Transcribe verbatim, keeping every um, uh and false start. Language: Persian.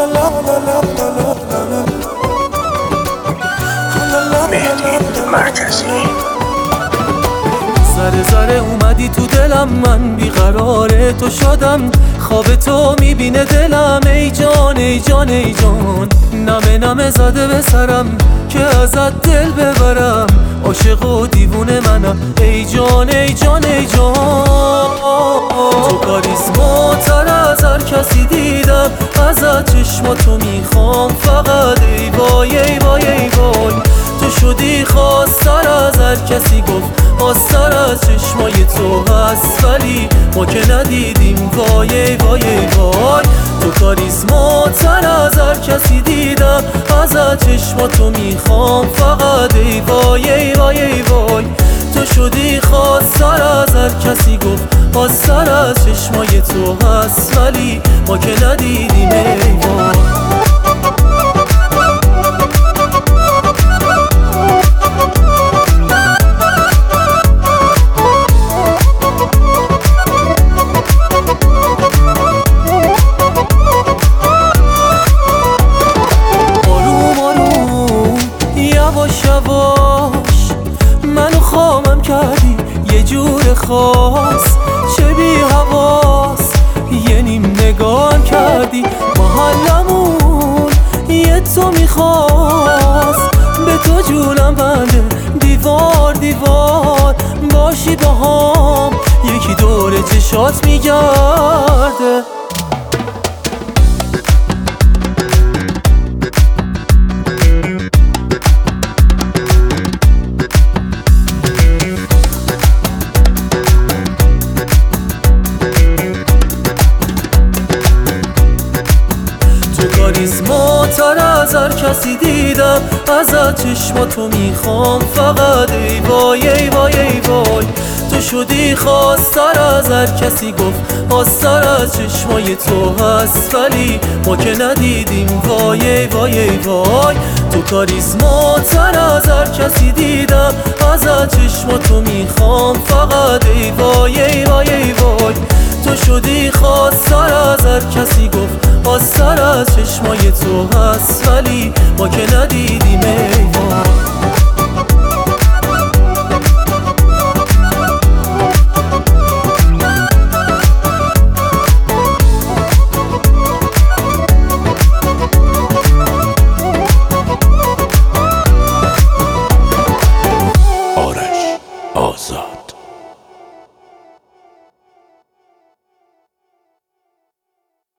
مهدی مرکزی. ذره ذره اومدی تو دلم، من بیقرار تو شدم، خواب تو میبینه دلم. ای جان ای جان ای جان، نمه نمه زده به سرم که ازت دل ببرم، عاشق و دیوونه منم. ای جان ای جان ای جان، تو کاریزماتر از هر کسی دیدم، ازت چشماتو میخوام فقط. ای وای ای وای ای وای، تو شدی خواستر از هر کسی گفت، آستر از چشمای تو هست ولی ما که ندیدیم. وای ای وای ای وای، تو کاریزماتر از هر کسی دیدم، ازت چشماتو میخوام فقط. ای وای ای وای ای وای، تو شدی خواستر از هر کسی گفت، آستر از چشمای تو هست ولی ما که ندیدیم. ای وای یواش یواش منو خامم کردی یه جور خاص، چه بی حواس یه نیم نگاه کردی. محلمون یه تو میخواست، به تو جونم بنده دیوار دیوار باشی با هم، یکی دور چشات میگرده. کاریزماتر از هر کسی دیدم، ازت چشماتو میخوام فقط. ای وای ای وای ای وای، تو شدی خواستر از هر کسی گفت، آستر از چشمای تو هست ولی ما که ندیدیم. وای ای وای ای وای، تو کاریزماتر از هر کسی دیدم، ازت چشماتو میخوام فقط. ای وای ای وای ای وای، تو شدی خواستر از هر کسی گفت، آستر از چشمای تو هست ولی ما که ندیدیم. ای وای